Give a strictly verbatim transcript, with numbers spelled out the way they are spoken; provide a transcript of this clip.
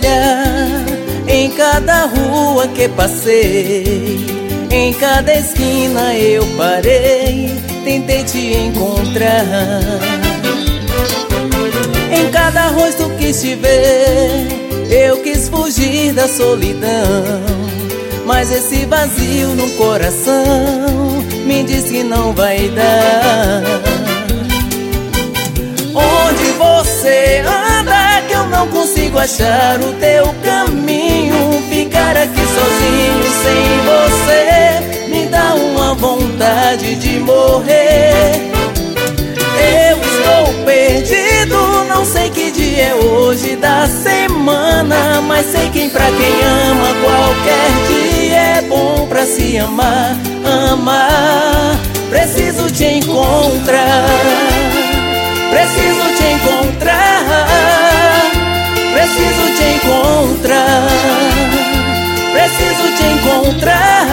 dia, em cada rua que passei, em cada esquina eu parei, tentei te encontrar. Em cada rosto quis te ver, eu quis fugir da solidão, mas esse vazio no coração me diz que não vai dar. Onde você anda que eu não consigo achar o teu caminho? Ficar aqui sozinho sem você me dá uma vontade de morrer. Eu estou perdido, não sei que dia é hoje da semana, mas sei que pra quem ama qualquer dia é bom pra se amar. Amar, preciso te encontrar, preciso te encontrar, preciso te encontrar, preciso te encontrar.